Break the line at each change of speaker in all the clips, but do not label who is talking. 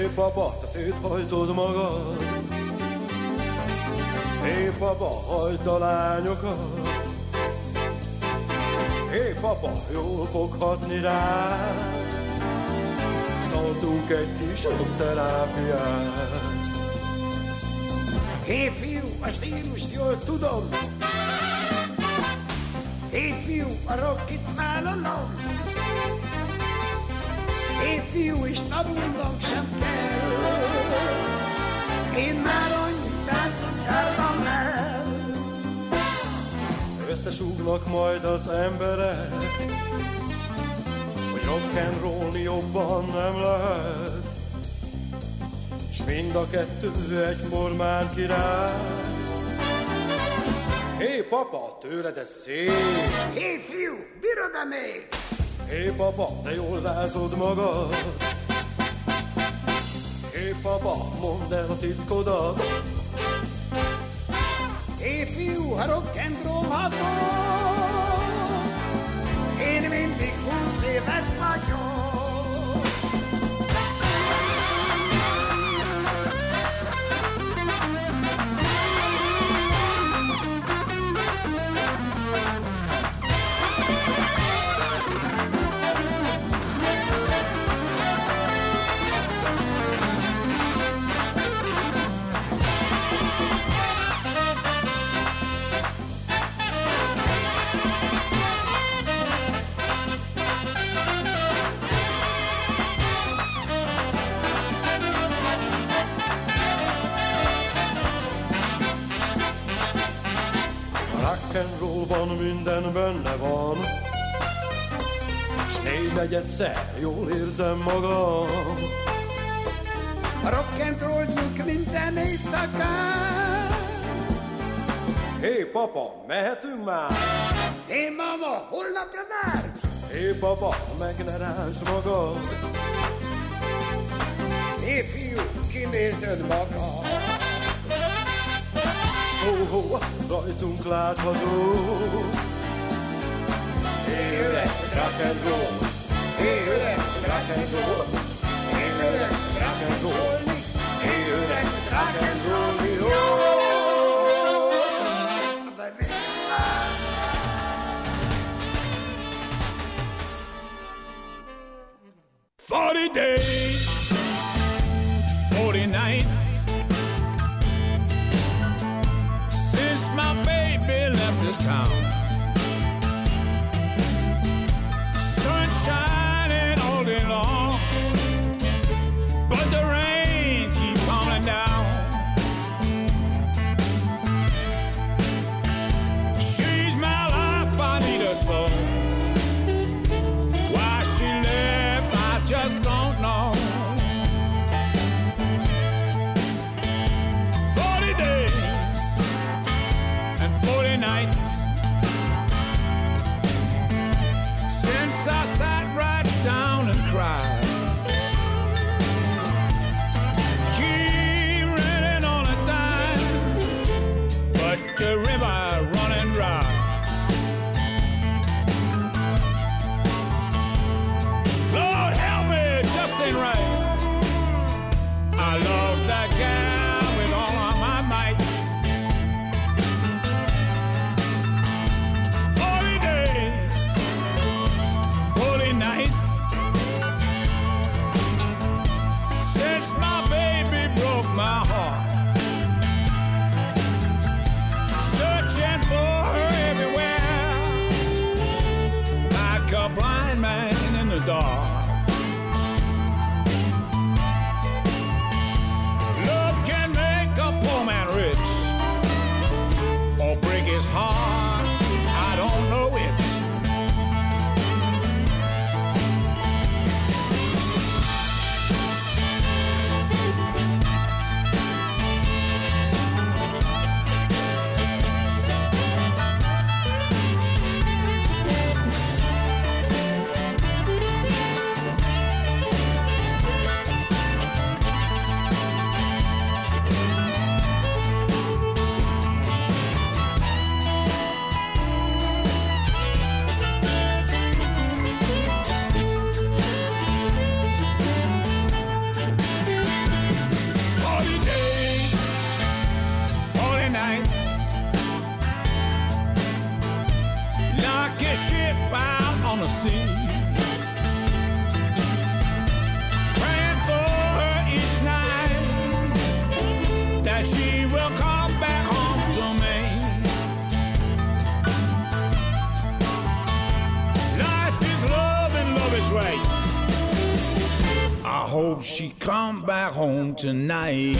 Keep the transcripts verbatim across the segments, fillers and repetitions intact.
Hé papa, te széthajtod magad, hé papa, hajt a lányokat, hé papa, jól fog hatni rád, tartunk egy kis terápiát.
Hé fiú, a stílust jól tudom, hé fiú, a rockit vállalom, hé fiú, és tanulnom sem kell, én már annyi táncot jártam el.
Összesúgnak majd az emberek, hogy rock'n'rollni jobban nem lehet, s mind a kettő egyformán király. Hé papa, tőled ez szép,
hé fiú, bírod-e még?
hé papa, de jól rázod magad, hé papa, mondd el a titkodat.
Hé fiú, ha rock'n'roll hatol, én mindig húsz éves vagyok.
Rock'n'rollban minden benne van, s négynegyedszer jól érzem magam.
A rock'n'rolljuk minden éjszakán.
Hé papa, mehetünk már?
Hé mama, holnapra már?
Hé papa, meg ne rázd magad.
Hé fiú, kimélted magad.
Ho, ho, rajtunk látható. Hé öreg, rock'n'roll, hé öreg, rock'n'roll, hé öreg, rock'n'roll, hé öreg, rock'n'roll.
Forty days, forty nights since my baby left this town. Sun shining all day long, but the rain keeps falling down. She's my life, I need her so. Why she left, I just don't know. Forty days and forty nights since I sat right down and cried. Keep raining all the time, but the river running dry. Lord help me, it just ain't right. I love that gal with all of my might. Forty days, forty nights since my baby broke my heart. Searching for her everywhere, like a blind man in the dark. Love can make a poor man rich or break his heart, I don't know which. see. Praying for her each night, that she will come back home to me. Life is love and love is right. I hope she come back home tonight.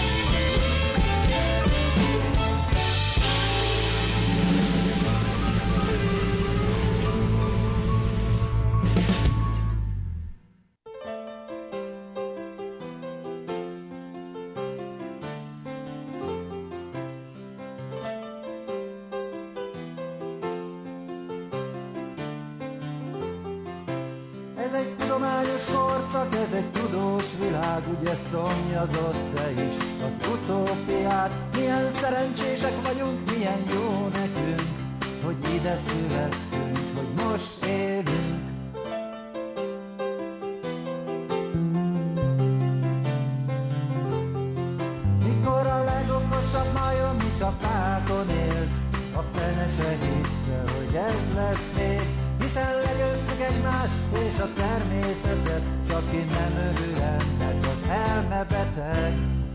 Ez egy tudományos korszak, ez egy tudós világ, ugye szomjazott te is az utópiát. Milyen szerencsések vagyunk, milyen jó nekünk, hogy ide születtünk, hogy most élünk. Mikor a legokosabb majom is a fákon élt, a fene se hitte, hogy ez lesz még. Hiszen legyőztük egymást és a természetet, s aki nem örül ennek, az elmebeteg.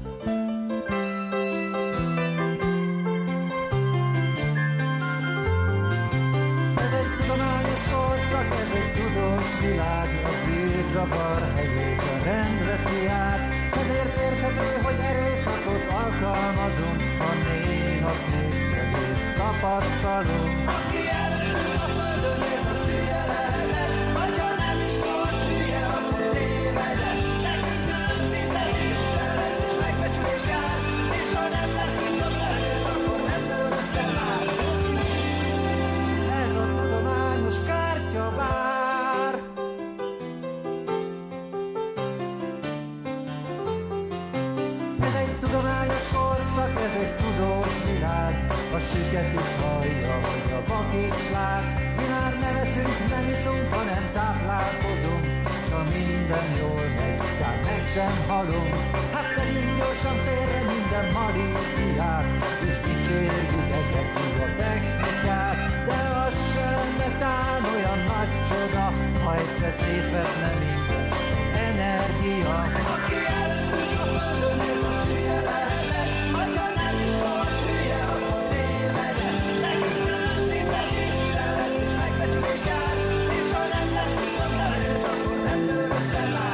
Ez egy tudományos korszak, ez egy tudós világ, az űrzavar helyét a rend veszi át. Ezért érthető, hogy erőszakot alkalmazunk, ha néha készkedést tapasztalunk. Aki előttünk a földön él, az hülye lehetett, vagy ha nem is volt hülye, akkor tévedett. Nekünk őszinte tisztelet és megbecsülés jár, és ha nem leszünk a földön, akkor nem dől össze már. Ez a tudományos kártyavár. Ez egy tudományos korszak, ez egy tudós világ. A süket is hallja, hogy a vak is lát. Mi már nem eszünk, nem iszunk, hanem táplálkozunk, s ha minden jól megy, tehát meg sem halunk. Hát tegyünk gyorsan félre minden malíciát, és dicsérjük egyekig a technikát. De az sem metán olyan nagy csoda, ha egyszer szétvetne minden energia. Aki előttünk a földön él, az hülye lehetett, vagy ha nem is volt hülye, akkor tévedett. Nekünk őszinte tisztelet és megbecsülés jár, és ha nem leszünk a földön, akkor nem dől össze már.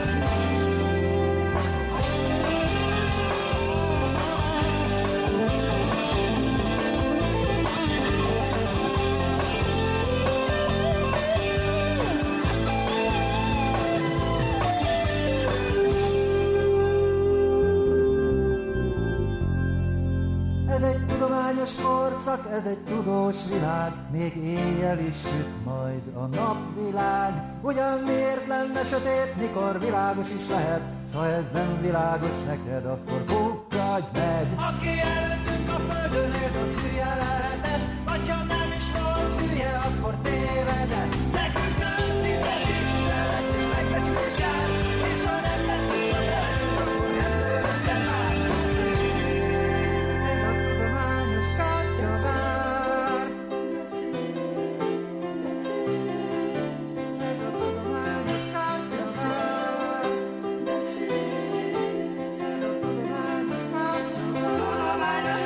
Ez egy tudományos korszak, ez egy tudós világ, még éjjel is süt majd a napvilág. Ugyan miért lenne sötét, mikor világos is lehet, s ha ez nem világos neked, akkor pukkadj meg. Aki előttünk a földön élt, az hülye lehetett, vagy ha nem is volt hülye, akkor tévedett. Nekünk őszinte tisztelet és megbecsülés jár, és ha nem leszünk a földön, akkor nem dől össze már. Tudományos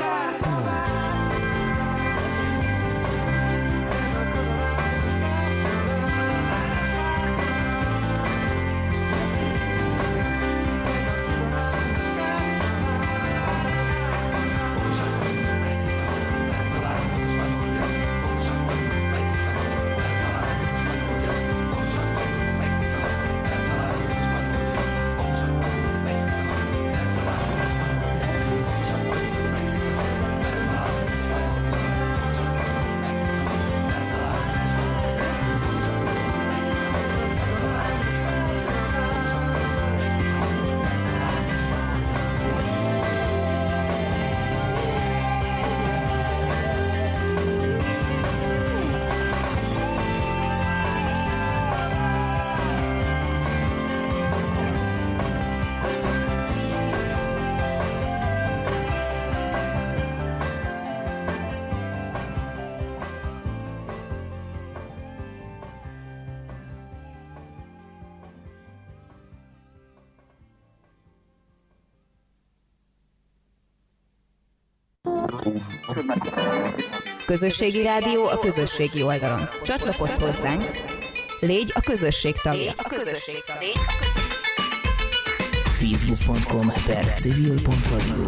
Közösségi rádió a közösségi oldalon. Csatlakozz hozzánk, légy a közösség tagja. Légy a közösség tagja.
facebook pont com per civil pont radio.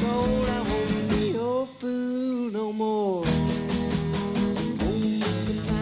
no more. Oh,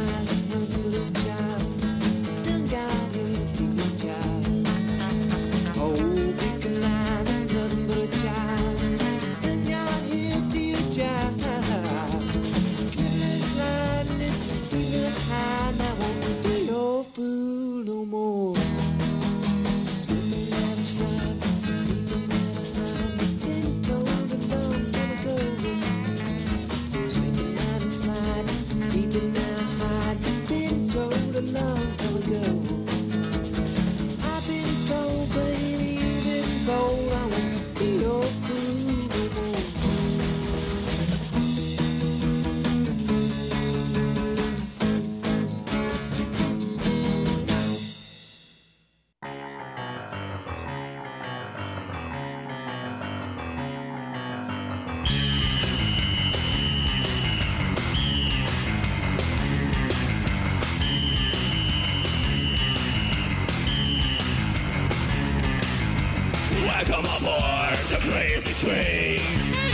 Welcome aboard the crazy train.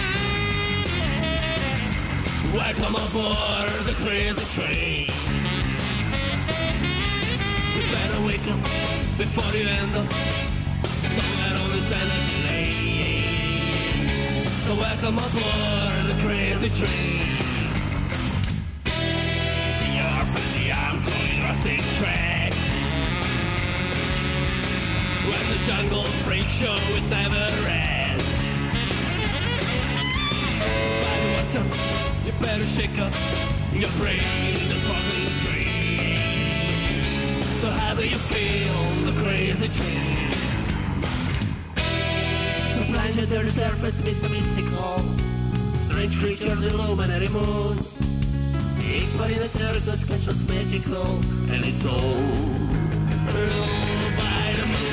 Welcome aboard the crazy train. You better wake up before you end up somewhere on the silent lane. So welcome aboard the crazy train. Your friendly arms going rusting tracks. When the jungle freak show it never ends. By the water, you better shake up your brain in the sparkling train. So how do you feel the crazy train? So blinded to the surface with the mystical strange creatures illumine every moon. Equal in a circus catch what's magical, and it's all ruled by the moon.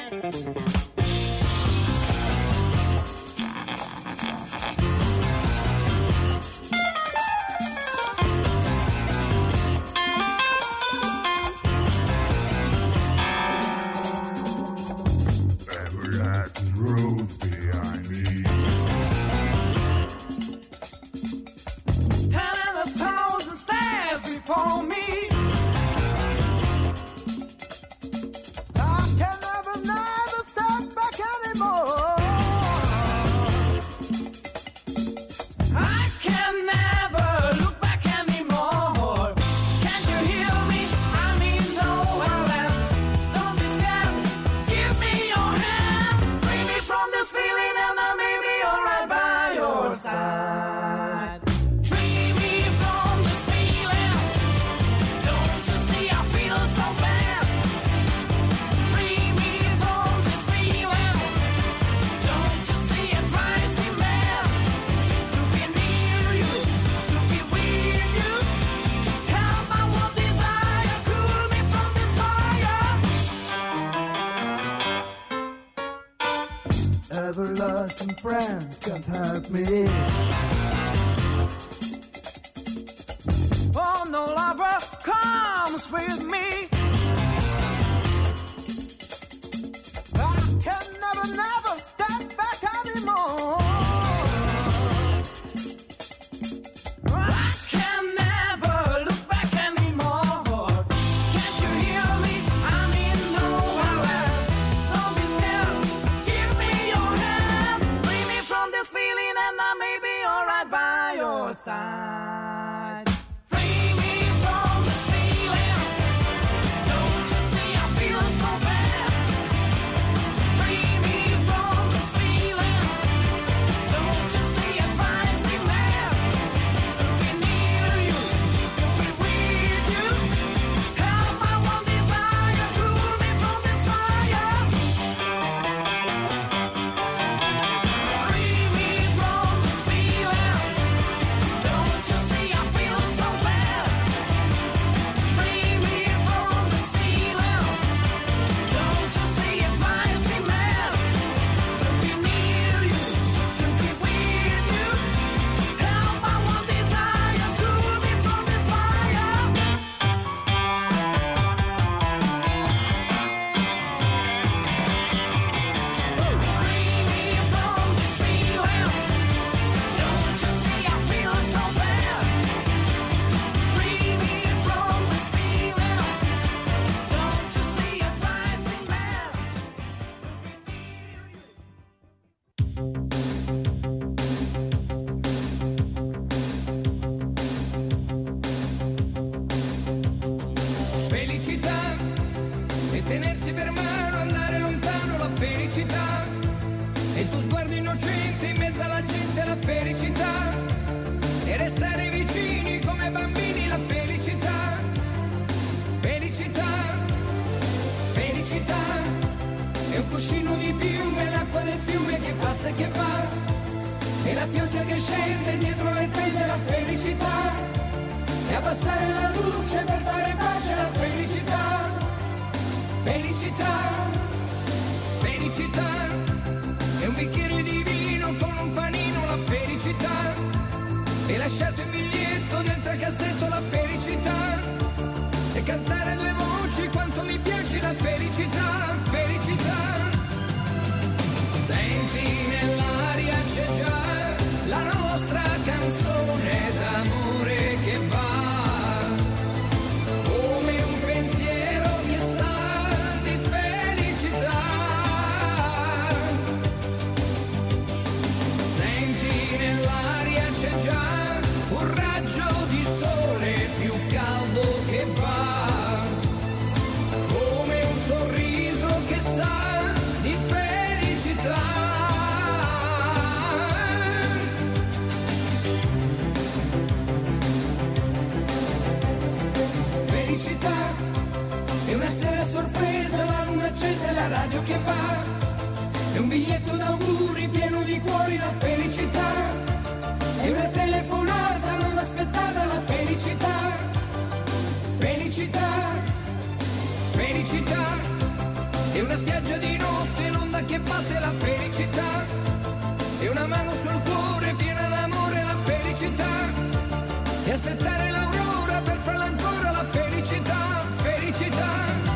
Everlasting friends can't help me. Oh, no lover comes with me. I can never, never step back anymore. I can never look back anymore. Can't you hear me? I'm in nowhere. Don't be scared. Give me your hand. Free me from this feeling and I may be alright by your side. Free me from this feeling. Don't you see I feel so bad? Free me from this feeling. Don't you see it drives me mad? To be near you, to be with you. Help my one desire, pull me from this fire. Free me from this feeling. Don't you see I feel so bad? Free me from this feeling. Don't you see it drives me mad? To be near you, to be with you. Help my one desire, pull me from this fire. Free me from this feeling. Don't you see I feel so bad? Free me from this feeling. Don't you see it drives me mad?
Felicità e tenersi per mano, andare lontano, la felicità e il tuo sguardo innocente in mezzo alla gente, la felicità e restare vicini come bambini, la felicità, felicità, felicità è un cuscino di piume, l'acqua del fiume che passa e che va e la pioggia che scende dietro le tende, la felicità e abbassare la luce per fare pace, la felicità, felicità, felicità, è un bicchiere di vino con un panino, la felicità, e lasciarti un biglietto dentro il cassetto, la felicità, e cantare due voci quanto mi piace, la felicità, felicità. Senti nell'aria c'è già la nostra canzone d'amore che va come un pensiero che sa di felicità. Senti nell'aria c'è già un raggio di sole più caldo che va come un sorriso che sa di felicità. Felicità è una sera sorpresa, la luna accesa e la radio che va, è un biglietto d'auguri pieno di cuori, la felicità è una telefonata non aspettata, la felicità, felicità, felicità e una spiaggia di notte, l'onda che batte la felicità, e una mano sul cuore piena d'amore la felicità, e aspettare l'aurora per farla ancora la felicità, felicità.